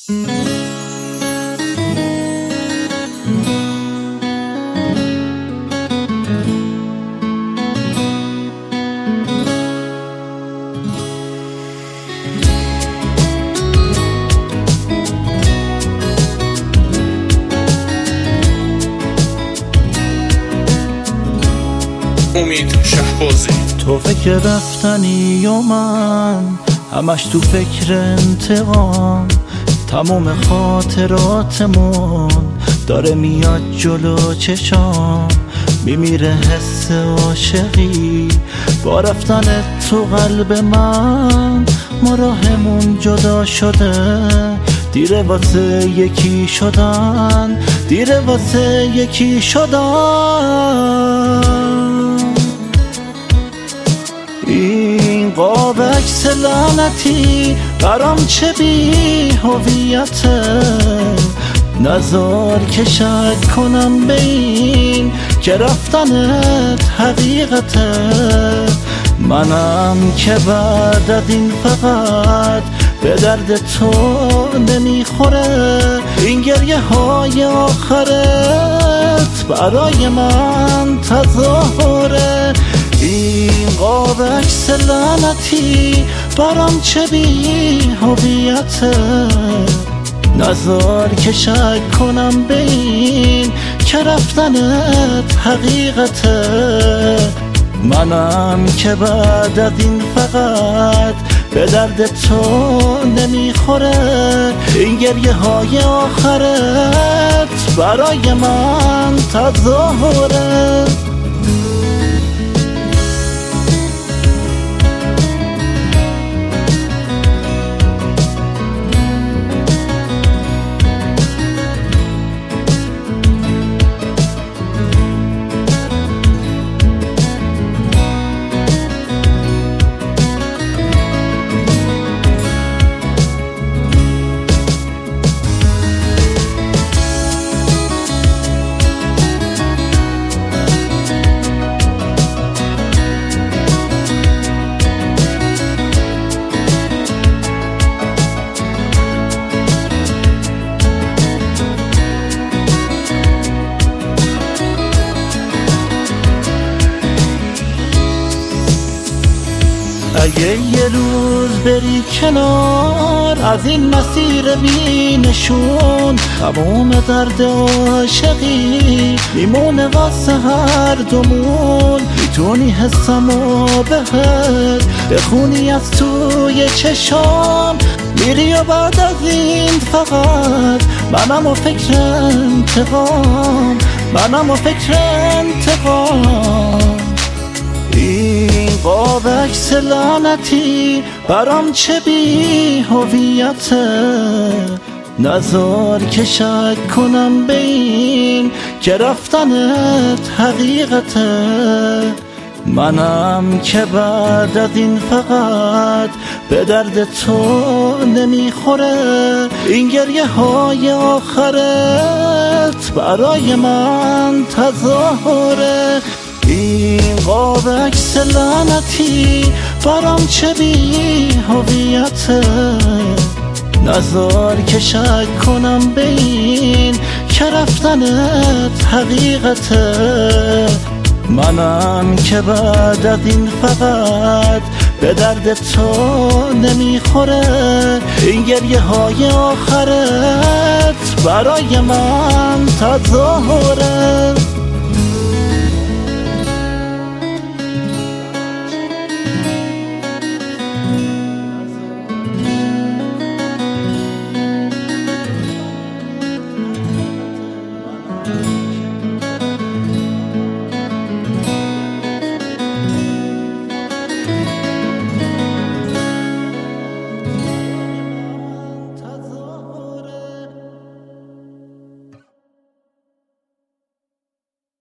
امید شهبازی. تو فکر رفتنی و من همش تو فکر انتقام، تموم خاطراتمون داره میاد جلو چشام، میمیره حس عاشقی با رفتن تو قلب من. ما راهمون جدا شده، دیره واسه یکی شدن، دیره واسه یکی شدن. این قاب عکس لعنتی برام چه بی هویته، نذار که شک کنم به این که رفتنت حقیقته. منم که بعد از این فقط به درد تو نمیخوره، این گریه های آخرت برای من تظاهره. این قاب عکس لعنتی برام چه بی هویته، نذار که شک کنم به این که رفتنت حقیقته. منم که بعد از این فقط به درد تو نمیخوره، این گریه های آخرت برای من تظاهره. اگه یه روز بری کنار از این مسیر بی نشون، تمام درد عاشقی میمونه واسه هر دومون. میتونی حسمو بهت بخونی از توی چشام، میری و بعد از این فقط منم و فکر انتقام، منم و فکر انتقام. این قاب عکس لعنتی برام چه بی هویته، نذار که شک کنم به این که رفتنت حقیقته. منم که بعد از این فقط به درد تو نمیخوره، این گریه های آخرت برای من تظاهره. این قاب عکس لعنتی برام چه بی هویته، نذار که شک کنم به این که رفتنت حقیقته. منم که بعد از این فقط به درد تو نمیخوره، این گریه های آخرت برای من تظاهره.